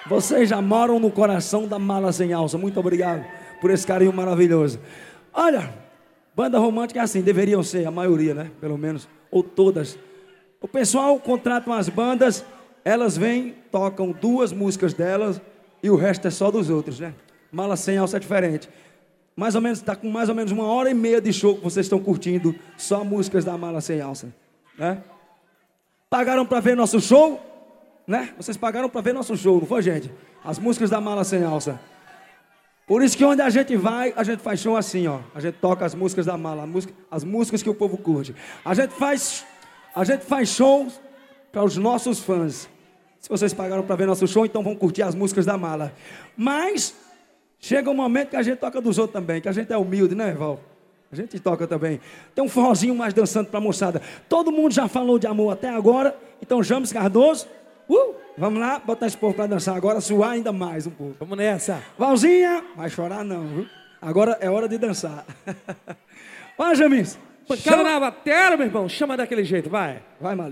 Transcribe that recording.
Vocês já moram no coração da Mala Sem Alça. Muito obrigado por esse carinho maravilhoso. Olha, banda romântica é assim, deveriam ser, a maioria, né? Pelo menos, ou todas. O pessoal contrata umas bandas, elas vêm, tocam 2 músicas delas e o resto é só dos outros, né? Mala Sem Alça é diferente. Mais ou menos, está com mais ou menos 1h30 de show que vocês estão curtindo só músicas da Mala Sem Alça, né? Pagaram para ver nosso show, né? Vocês pagaram para ver nosso show, não foi, gente? As músicas da Mala Sem Alça. Por isso que onde a gente vai, a gente faz show assim, ó. A gente toca as músicas da Mala, as músicas que o povo curte. A gente faz shows para os nossos fãs. Se vocês pagaram para ver nosso show, então vão curtir as músicas da Mala. Mas chega um momento que a gente toca dos outros também, que a gente é humilde, né, Val? A gente toca também. Tem um forrozinho mais dançante pra moçada. Todo mundo já falou de amor até agora. Então, James Cardoso, vamos lá, botar esse povo pra dançar agora, suar ainda mais um pouco. Vamos nessa. Valzinha, vai chorar não, viu? Agora é hora de dançar. Vai, James. Cara na bateria, meu irmão. Chama daquele jeito, vai. Vai, Mali.